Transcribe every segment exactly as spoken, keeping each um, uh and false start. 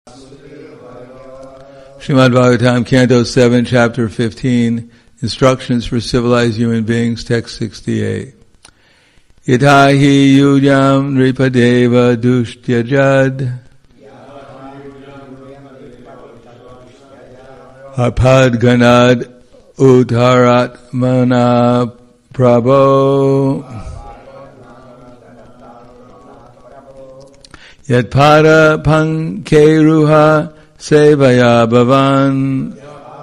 Srimad Bhagavatam, Canto seven, Chapter fifteen, Instructions for Civilized Human Beings, Text sixty-eight. Yatha hi yudam nripadeva dushyajad arpad ganad uttarat mana prabho yatpada pankeruha sevaya bhavan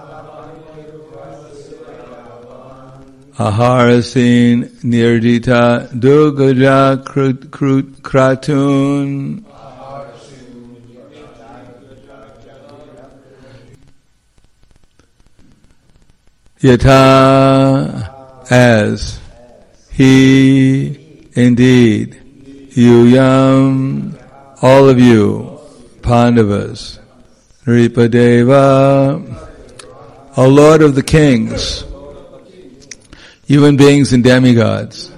aharasin nirdita dugaja kratun yata as he indeed yuyam all of you Pandavas Nripadeva, O Lord of the kings, human beings and demigods,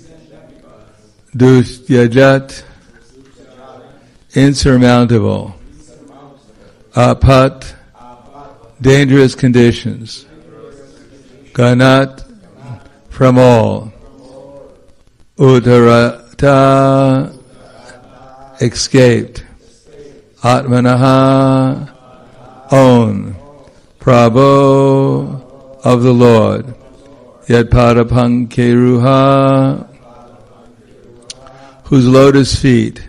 Dusyajat, insurmountable, Apat, dangerous conditions, Ganat, from all, Uttarata, escaped, Atmanaha, own, Prabho, of the Lord, Yatpada Pankeruha, whose lotus feet,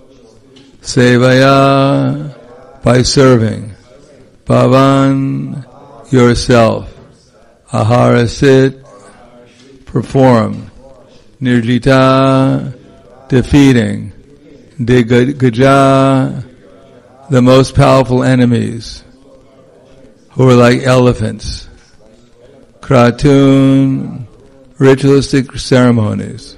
Sevaya, by serving, Bhavan, yourself, Aharasit, perform, Nirjita, defeating, Digaja, the most powerful enemies, who are like elephants, Kratun, ritualistic ceremonies.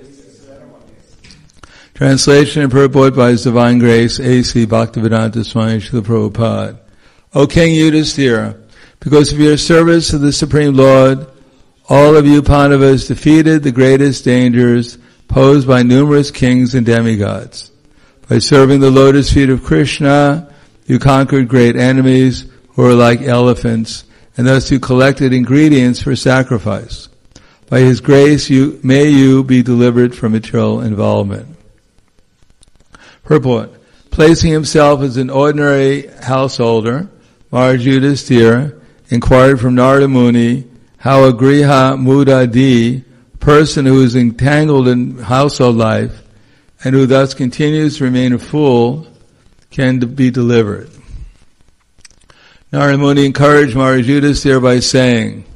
Translation and purport by His Divine Grace, A C Bhaktivedanta Swami Srila Prabhupada. O King Yudhisthira, because of your service to the Supreme Lord, all of you Pandavas defeated the greatest dangers posed by numerous kings and demigods. By serving the lotus feet of Krishna, you conquered great enemies who are like elephants, and thus you collected ingredients for sacrifice. By His grace, you, may you be delivered from material involvement. Purport. Placing himself as an ordinary householder, Maharaj Yudhisthira inquired from Narada Muni how a griha mudadi, person who is entangled in household life, and who thus continues to remain a fool, can be delivered. Narada Muni encouraged Maharaj Yudhisthira by saying,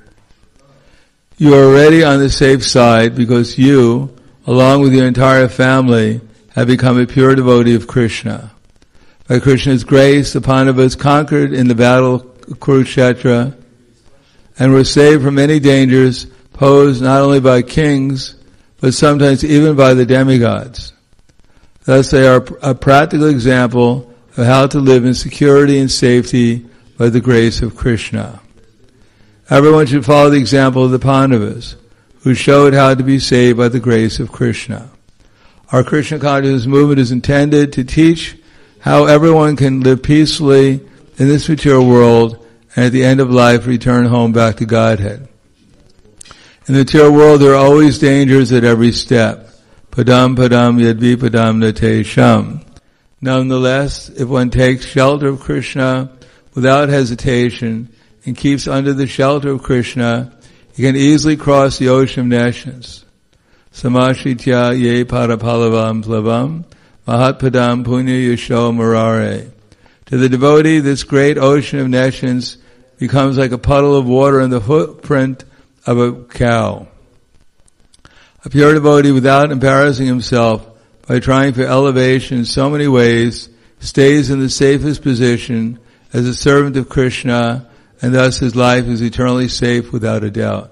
you are already on the safe side because you, along with your entire family, have become a pure devotee of Krishna. By Krishna's grace, the Pandavas conquered in the battle of Kurukshetra and were saved from many dangers posed not only by kings, but sometimes even by the demigods. Thus they are a practical example of how to live in security and safety by the grace of Krishna. Everyone should follow the example of the Pandavas, who showed how to be saved by the grace of Krishna. Our Krishna consciousness movement is intended to teach how everyone can live peacefully in this material world and at the end of life return home back to Godhead. In the material world there are always dangers at every step. Padam padam yadvi padam nate sham. Nonetheless, if one takes shelter of Krishna without hesitation and keeps under the shelter of Krishna, he can easily cross the ocean of nescience. Samashritya ye parapalavam plavam mahatpadam punya yasho murare. To the devotee, this great ocean of nescience becomes like a puddle of water in the footprint of a cow. A pure devotee, without embarrassing himself by trying for elevation in so many ways, stays in the safest position as a servant of Krishna, and thus his life is eternally safe without a doubt.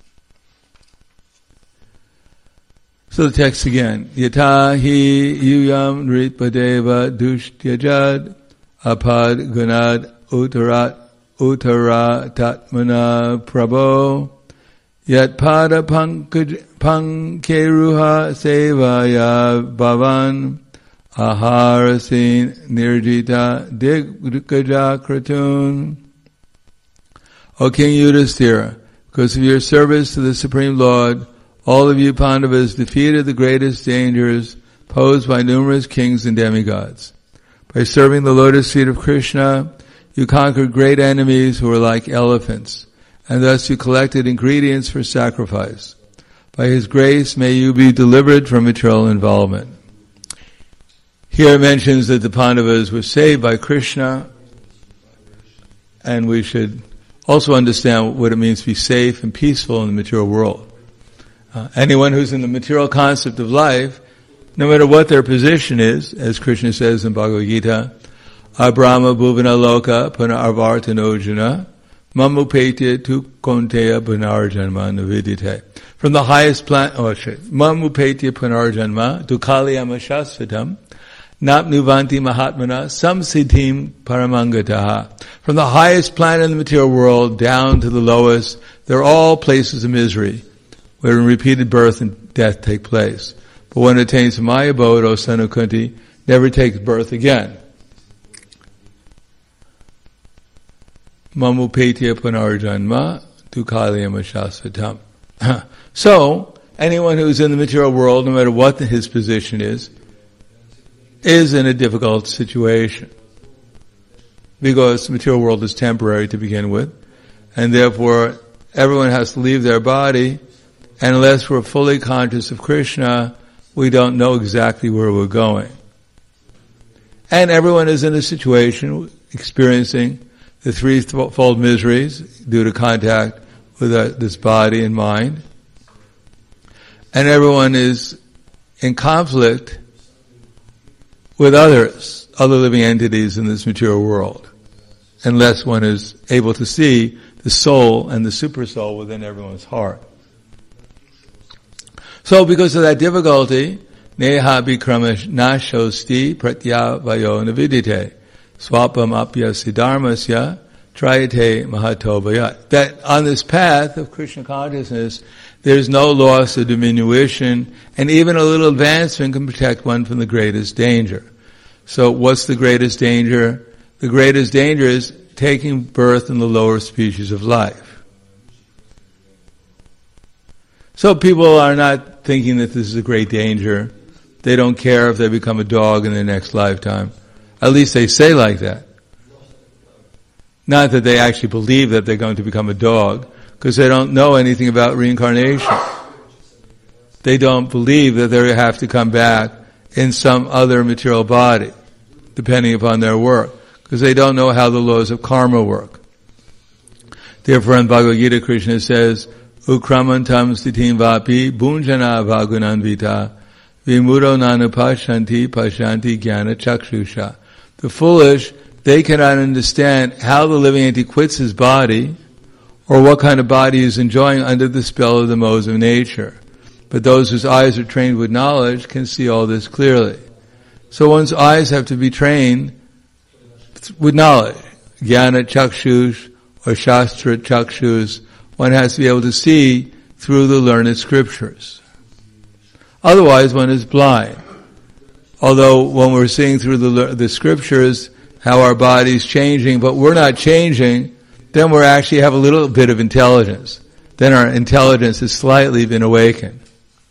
So the text again. Yata hi yuyam nripadeva dushyajad apad gunad uttarat uttaratatmana prabho yat pada pankeruha sevaya bhavan aharasin nirjita diggaja kratun. O King Yudhisthira, because of your service to the Supreme Lord, all of you Pandavas defeated the greatest dangers posed by numerous kings and demigods. By serving the lotus feet of Krishna, you conquered great enemies who were like elephants, and thus you collected ingredients for sacrifice. By His grace, may you be delivered from material involvement. Here it mentions that the Pandavas were saved by Krishna, and we should also understand what it means to be safe and peaceful in the material world. Uh, anyone who's in the material concept of life, no matter what their position is, as Krishna says in Bhagavad Gita, Abrahma bhuvana loka punarvartanojana mamupetya tu konteya punarjanma navidite. From the highest planet, oh shit, mamupetya punarjanma tu kalyama shasvatam napnuvanti mahatmana samsiddhim paramangataha. From the highest planet in the material world down to the lowest, they're all places of misery, where repeated birth and death take place. But one who attains my abode, O son of Kunti, never takes birth again. Mamupetya punarjanma dukalyama shasvatam. So, anyone who's in the material world, no matter what his position is, is in a difficult situation. Because the material world is temporary to begin with, and therefore everyone has to leave their body, and unless we're fully conscious of Krishna, we don't know exactly where we're going. And everyone is in a situation experiencing the threefold miseries due to contact with uh, this body and mind. And everyone is in conflict with others, other living entities in this material world, unless one is able to see the soul and the super soul within everyone's heart. So because of that difficulty, neha bikramash nashosti pratyavayo navidite swapam apya siddharmasya trayate mahatovaya. That on this path of Krishna consciousness, there's no loss or diminution, and even a little advancement can protect one from the greatest danger. So what's the greatest danger? The greatest danger is taking birth in the lower species of life. So people are not thinking that this is a great danger. They don't care if they become a dog in their next lifetime. At least they say like that. Not that they actually believe that they're going to become a dog, because they don't know anything about reincarnation. They don't believe that they have to come back in some other material body, depending upon their work, because they don't know how the laws of karma work. Therefore in Bhagavad Gita, Krishna says, Ukramantam stitim vapi bunjana vagunanvita vimudo nanupashanti pashanti jnana chakshusha. The foolish, they cannot understand how the living entity quits his body, or what kind of body he is enjoying under the spell of the modes of nature. But those whose eyes are trained with knowledge can see all this clearly. So one's eyes have to be trained with knowledge. Jnana chakshus or shastra chakshus. One has to be able to see through the learned scriptures. Otherwise one is blind. Although when we're seeing through the, the scriptures how our body's changing, but we're not changing, then we actually have a little bit of intelligence. Then our intelligence has slightly been awakened.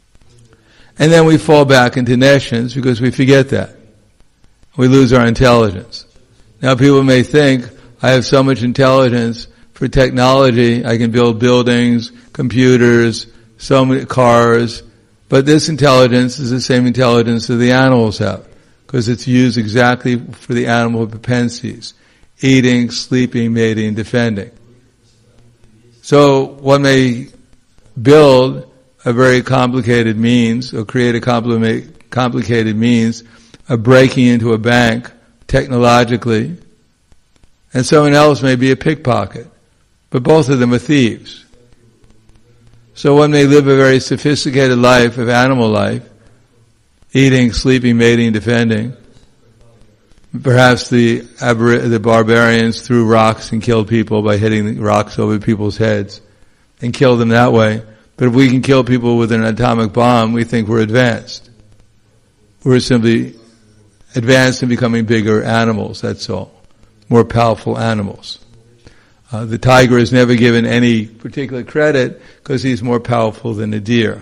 And then we fall back into nescience because we forget that. We lose our intelligence. Now people may think, I have so much intelligence for technology, I can build buildings, computers, so many cars, but this intelligence is the same intelligence that the animals have, because it's used exactly for the animal propensities. Eating, sleeping, mating, defending. So one may build a very complicated means, or create a complicated means of breaking into a bank technologically, and someone else may be a pickpocket, but both of them are thieves. So one may live a very sophisticated life of animal life, eating, sleeping, mating, defending. Perhaps the the barbarians threw rocks and killed people by hitting rocks over people's heads and killed them that way. But if we can kill people with an atomic bomb, we think we're advanced. We're simply advanced in becoming bigger animals, that's all. More powerful animals. Uh, the tiger is never given any particular credit because he's more powerful than a deer.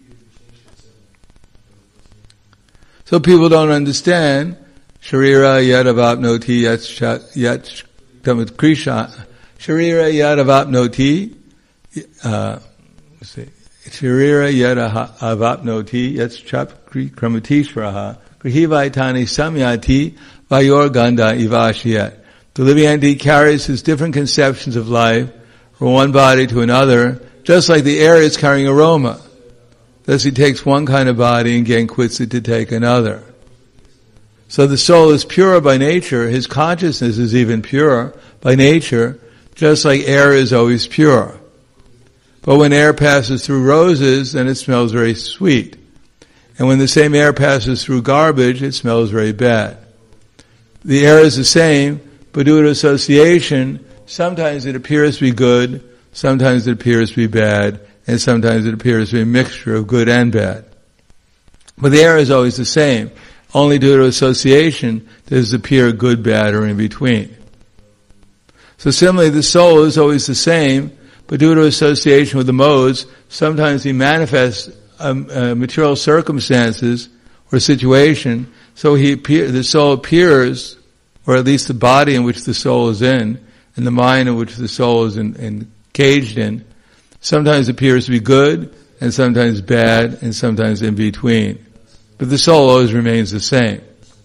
So people don't understand Sharira yadavapnoti yat krishna. Sharira yadavapnoti uh Sharira yadavapnoti yat chap kramatishvaraha grihivaitani samyati vayor ganda ivashiyat. The living entity carries his different conceptions of life from one body to another, just like the air is carrying aroma. Thus he takes one kind of body and again quits it to take another. So the soul is pure by nature, his consciousness is even pure by nature, just like air is always pure. But when air passes through roses, then it smells very sweet. And when the same air passes through garbage, it smells very bad. The air is the same, but due to association, sometimes it appears to be good, sometimes it appears to be bad, and sometimes it appears to be a mixture of good and bad. But the air is always the same. Only due to association does it appear good, bad, or in between. So similarly, the soul is always the same, but due to association with the modes, sometimes he manifests um, uh, material circumstances or situation, so he appear, the soul appears, or at least the body in which the soul is in, and the mind in which the soul is in, engaged in, sometimes appears to be good, and sometimes bad, and sometimes in between. But the soul always remains the same.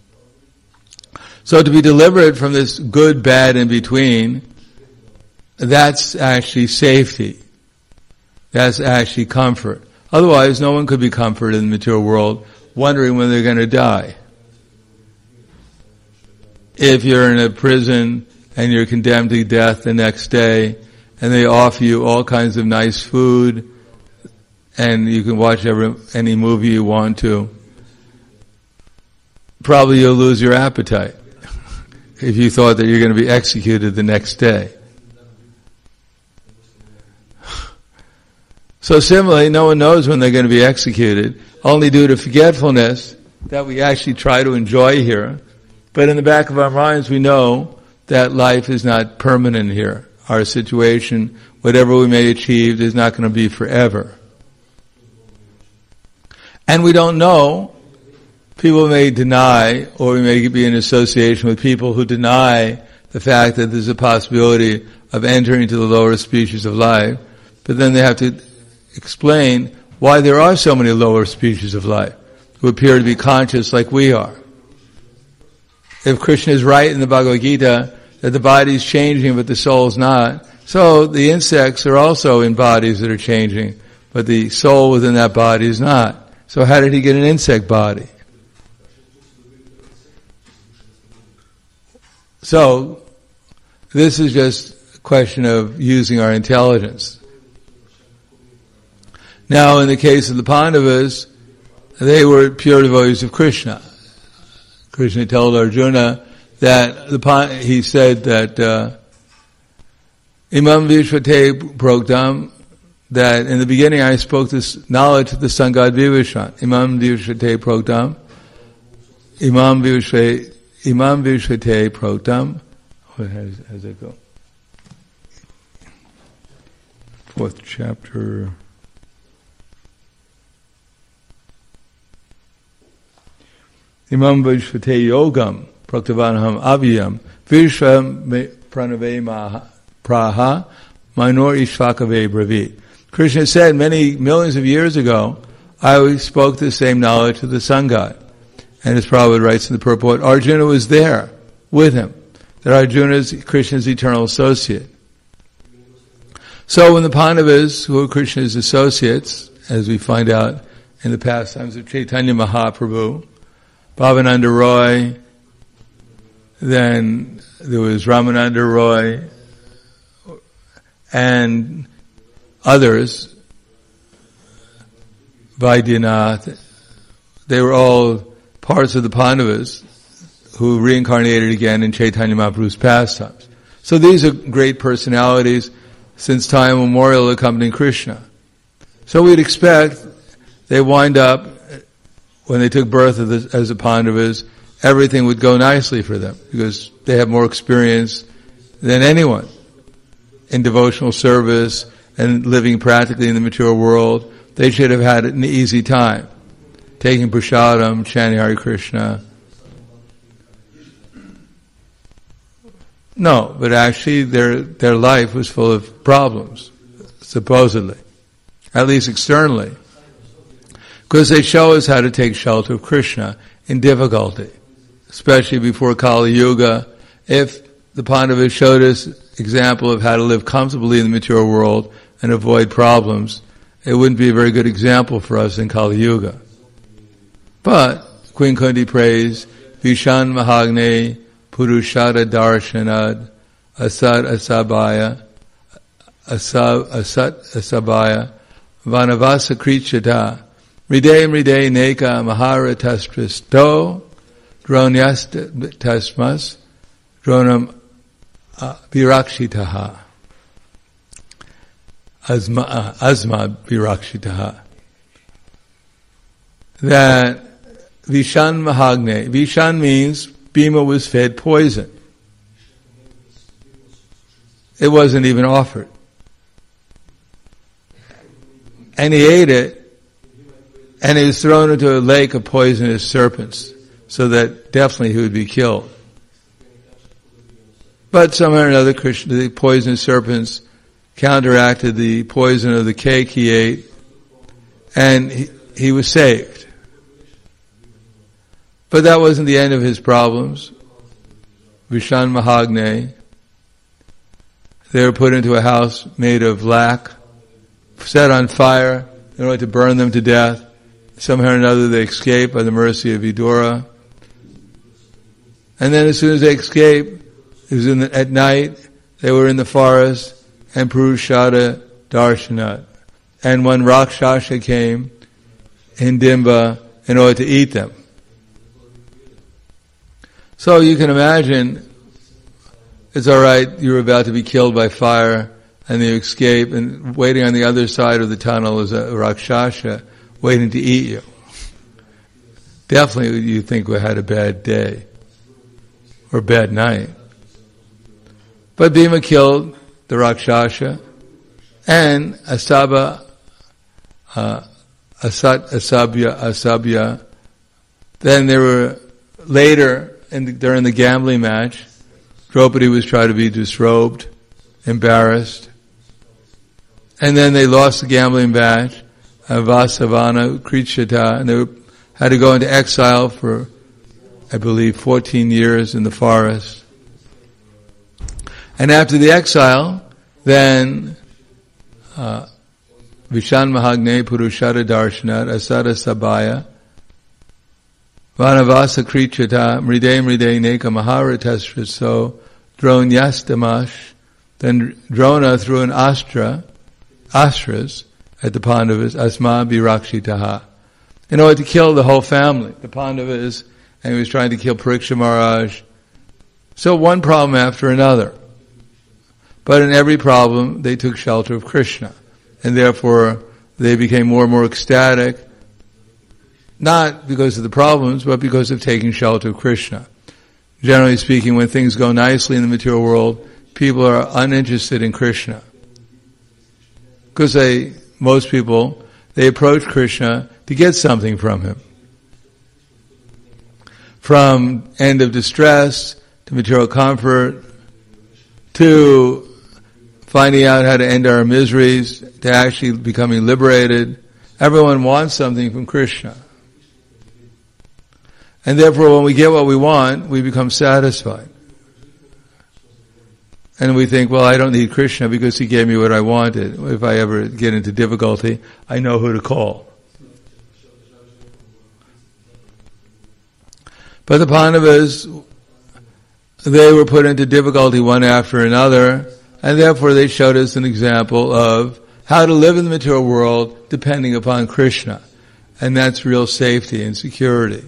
So to be delivered from this good, bad, in between, that's actually safety. That's actually comfort. Otherwise, no one could be comforted in the material world, wondering when they're going to die. If you're in a prison and you're condemned to death the next day, and they offer you all kinds of nice food, and you can watch every, any movie you want to, probably you'll lose your appetite if you thought that you're going to be executed the next day. So similarly, no one knows when they're going to be executed, only due to forgetfulness that we actually try to enjoy here. But in the back of our minds, we know that life is not permanent here. Our situation, whatever we may achieve, is not going to be forever. And we don't know. People may deny, or we may be in association with people who deny the fact that there's a possibility of entering into the lower species of life, but then they have to explain why there are so many lower species of life who appear to be conscious like we are. If Krishna is right in the Bhagavad Gita that the body is changing but the soul is not, so the insects are also in bodies that are changing, but the soul within that body is not. So how did he get an insect body? So this is just a question of using our intelligence. Now, in the case of the Pandavas, they were pure devotees of Krishna. Krishna told Arjuna that the he said that uh, Imam Vishvate Proktam, that in the beginning I spoke this knowledge of the sun god Vivashan. Imam Vishvate Proktam, Imam Vishvate, Imam Vishvate Proktam. What has, has that go? Fourth chapter. Imam Vishvate Yogam Praktavanaham Avyam Vishvam Pranave Praha Minor Ishvakave Bravit. Krishna said many millions of years ago, I always spoke the same knowledge of the sun god. And as Prabhupada writes in the purport, Arjuna was there with him. That Arjuna is Krishna's eternal associate. So when the Pandavas, who are Krishna's associates, as we find out in the pastimes of Chaitanya Mahaprabhu, Bhavananda Roy, then there was Ramananda Roy, and others, Vaidyanath, they were all parts of the Pandavas who reincarnated again in Chaitanya Mahaprabhu's pastimes. So these are great personalities since time immemorial accompanying Krishna. So we'd expect they wind up, when they took birth as the Pandavas, everything would go nicely for them because they have more experience than anyone in devotional service and living practically in the material world. They should have had an easy time taking prasadam, chanting Hare Krishna. No, but actually their their life was full of problems, supposedly, at least externally, because they show us how to take shelter of Krishna in difficulty, especially before Kali Yuga. If the Pandavas showed us example of how to live comfortably in the material world and avoid problems, it wouldn't be a very good example for us in Kali Yuga. But Queen Kunti prays, Vishan Mahagne Purushada Darshanad Asad Asabaya Asab Asat Asabaya Vanavasa Krichata Ride Ride Neka Mahara Tastristo Dronyast Tasmas Dronam Virakshitaha Azma Azma Virakshitaha. That Vishan Mahagne, Vishan means Bhima was fed poison. It wasn't even offered. And he ate it, and he was thrown into a lake of poisonous serpents, so that definitely he would be killed. But somehow or another, Krishna, the poisonous serpents counteracted the poison of the cake he ate, and he, he was saved. But that wasn't the end of his problems. Vishan Mahagne, they were put into a house made of lac, set on fire in order to burn them to death. Somehow or another they escape by the mercy of Vidura. And then as soon as they escaped, it was in the, at night, they were in the forest, and Purushada Darshanat. And when Rakshasa came in Dimba in order to eat them. So you can imagine, it's alright, you're about to be killed by fire, and you escape, and waiting on the other side of the tunnel is a Rakshasa waiting to eat you. Definitely you think we had a bad day, or bad night. But Bhima killed the Rakshasa, and Asaba, uh, Asat, Asabya, Asabya, then there were, later, in the, during the gambling match, Draupadi was trying to be disrobed, embarrassed, and then they lost the gambling match, uh, Vasavana, Krichata, and they were, had to go into exile for, I believe, fourteen years in the forest. And after the exile, then uh, Vishan Mahagne Purushada Darshanat Asada Sabaya Vanavasa Krichata Mride Mride Neka Maharatasraso Dronyastamash. Then Drona threw an astra, astras at the Pandavas, Asma Virakshitaha, in order to kill the whole family, the Pandavas, and he was trying to kill Pariksha Maharaj. So one problem after another. But in every problem, they took shelter of Krishna. And therefore, they became more and more ecstatic, not because of the problems, but because of taking shelter of Krishna. Generally speaking, when things go nicely in the material world, people are uninterested in Krishna. Because they, most people, they approach Krishna to get something from him. From end of distress, to material comfort, to finding out how to end our miseries, to actually becoming liberated. Everyone wants something from Krishna. And therefore when we get what we want, we become satisfied. And we think, well, I don't need Krishna because he gave me what I wanted. If I ever get into difficulty, I know who to call. But the Pandavas, they were put into difficulty one after another, and therefore they showed us an example of how to live in the material world depending upon Krishna. And that's real safety and security.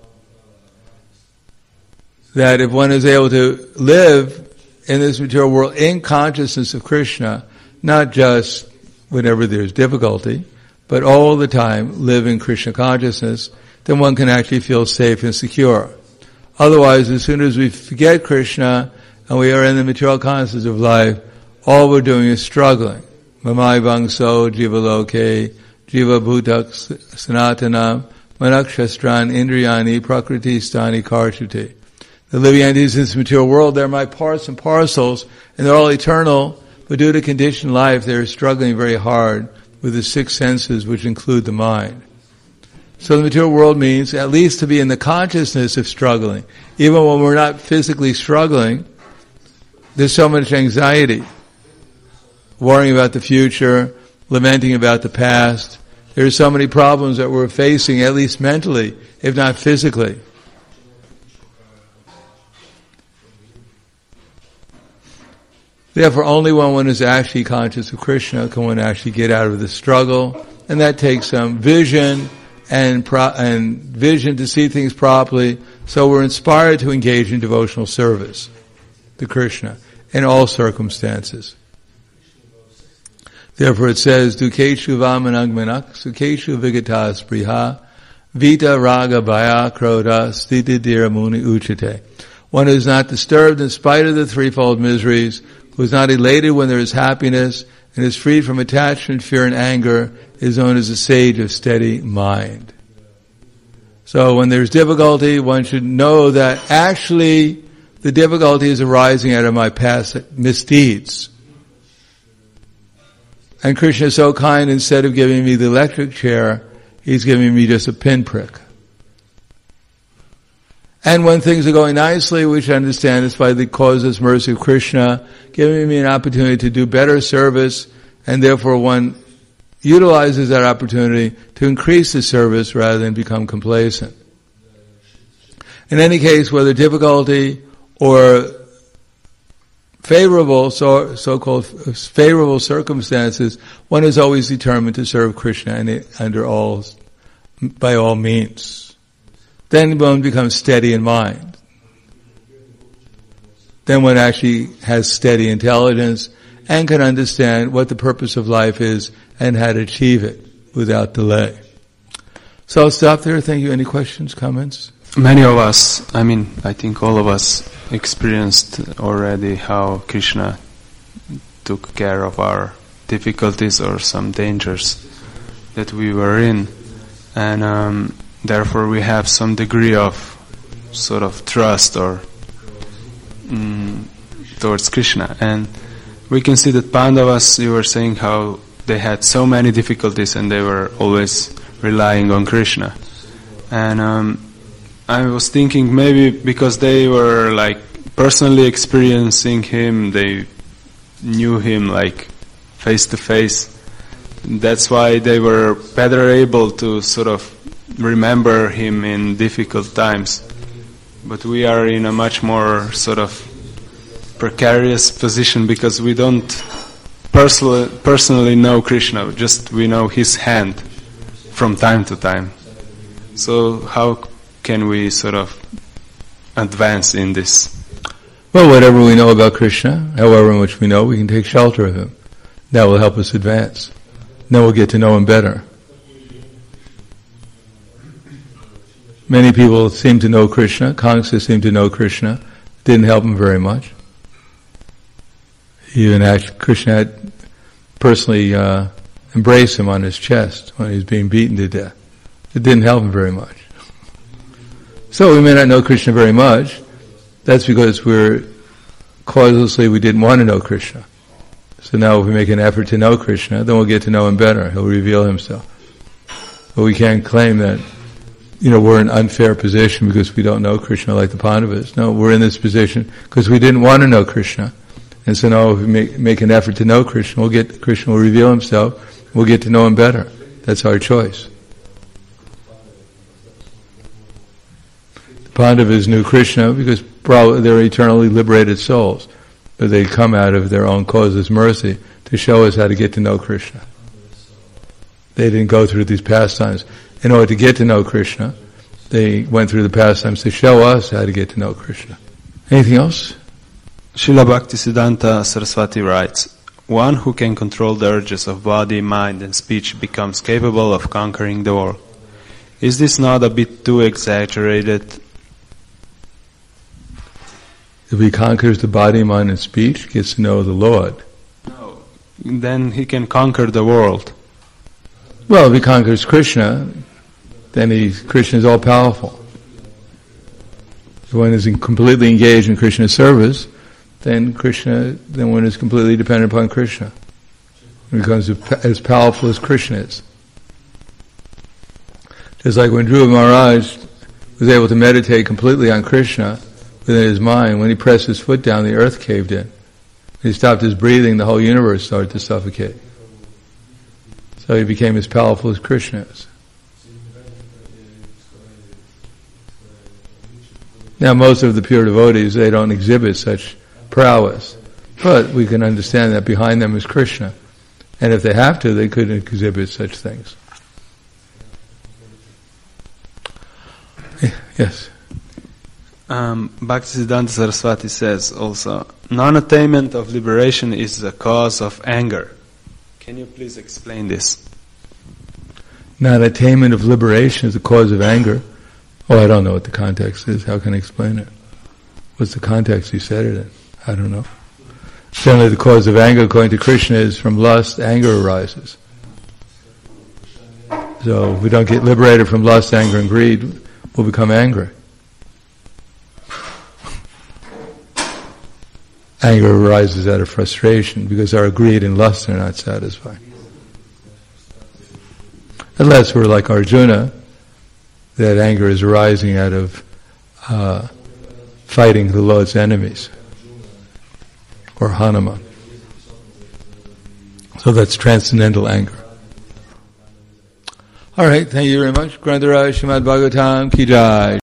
That if one is able to live in this material world in consciousness of Krishna, not just whenever there's difficulty, but all the time live in Krishna consciousness, then one can actually feel safe and secure. Otherwise, as soon as we forget Krishna and we are in the material consciousness of life, all we're doing is struggling. Mamai vangso jiva loke, jiva bhutak sanatanam, manakshastran indriyani prakriti stani karshati. The living entities in this material world, they're my parts and parcels, and they're all eternal, but due to conditioned life, they're struggling very hard with the six senses, which include the mind. So the material world means at least to be in the consciousness of struggling. Even when we're not physically struggling, there's so much anxiety, worrying about the future, lamenting about the past. There's so many problems that we're facing, at least mentally, if not physically. Therefore, only when one is actually conscious of Krishna can one actually get out of the struggle, and that takes some vision and pro- and vision to see things properly. So we're inspired to engage in devotional service to Krishna in all circumstances. Therefore, it says, "Dukeshu vamanagmanak, sukeshu vigatas priha, vita raga bhaya krodha stiti dhiramuni uchate." One who is not disturbed in spite of the threefold miseries, who is not elated when there is happiness, and is freed from attachment, fear, and anger, is known as a sage of steady mind. So when there's difficulty, one should know that actually the difficulty is arising out of my past misdeeds. And Krishna is so kind, instead of giving me the electric chair, he's giving me just a pinprick. And when things are going nicely, we should understand it's by the causeless mercy of Krishna, giving me an opportunity to do better service, and therefore one utilizes that opportunity to increase the service rather than become complacent. In any case, whether difficulty or favorable, so, so-called favorable circumstances, one is always determined to serve Krishna and under all, by all means. Then one becomes steady in mind. Then one actually has steady intelligence and can understand what the purpose of life is and how to achieve it without delay. So I'll stop there. Thank you. Any questions, comments? Many of us, I mean, I think all of us experienced already how Krishna took care of our difficulties or some dangers that we were in. And um, therefore we have some degree of sort of trust or mm, towards Krishna. And we can see that Pandavas, you were saying how they had so many difficulties and they were always relying on Krishna. And um, I was thinking maybe because they were like personally experiencing him, they knew him like face to face. That's why they were better able to sort of remember him in difficult times. But we are in a much more sort of precarious position because we don't personally, personally know Krishna, just we know his hand from time to time. So how can we sort of advance in this? Well, whatever we know about Krishna, however much we know, we can take shelter of him. That will help us advance. Then we'll get to know him better. Many people seem to know Krishna. Kamsa seemed to know Krishna. Didn't help him very much. Even actually, Krishna had personally uh, embraced him on his chest when he was being beaten to death. It didn't help him very much. So we may not know Krishna very much. That's because we're causelessly we didn't want to know Krishna. So now if we make an effort to know Krishna, then we'll get to know him better. He'll reveal himself. But we can't claim that, you know, we're in an unfair position because we don't know Krishna like the Pandavas. No, we're in this position because we didn't want to know Krishna. And so now if we make, make an effort to know Krishna, we'll get, Krishna will reveal himself, we'll get to know him better. That's our choice. The Pandavas knew Krishna because probably they're eternally liberated souls. But they come out of their own causeless mercy to show us how to get to know Krishna. They didn't go through these pastimes. In order to get to know Krishna, they went through the pastimes to show us how to get to know Krishna. Anything else? Srila Bhaktisiddhanta Saraswati writes, one who can control the urges of body, mind and speech becomes capable of conquering the world. Is this not a bit too exaggerated? If he conquers the body, mind, and speech, he gets to know the Lord. No. Then he can conquer the world. Well, if he conquers Krishna, then he's, Krishna is all powerful. If one is in completely engaged in Krishna's service, then Krishna, then one is completely dependent upon Krishna. He becomes as powerful as Krishna is. Just like when Dhruva Maharaj was able to meditate completely on Krishna within his mind, when he pressed his foot down, the earth caved in. When he stopped his breathing, the whole universe started to suffocate. So he became as powerful as Krishna is. Now most of the pure devotees, they don't exhibit such prowess. But we can understand that behind them is Krishna. And if they have to, they could exhibit such things. Yes. Um, Bhaktisiddhanta Saraswati says also, non-attainment of liberation is the cause of anger. Can you please explain this? Non-attainment of liberation is the cause of anger. Oh, I don't know what the context is. How can I explain it? What's the context he said it in? I don't know. Certainly the cause of anger, according to Krishna, is from lust. Anger arises. So if we don't get liberated from lust, anger, and greed, we'll become angry. Anger arises out of frustration because our greed and lust are not satisfied. Unless we're like Arjuna, that anger is arising out of uh, fighting the Lord's enemies, or Hanuman. So that's transcendental anger. All right, thank you very much. Grantaraj Srimad Bhagavatam Ki Jai.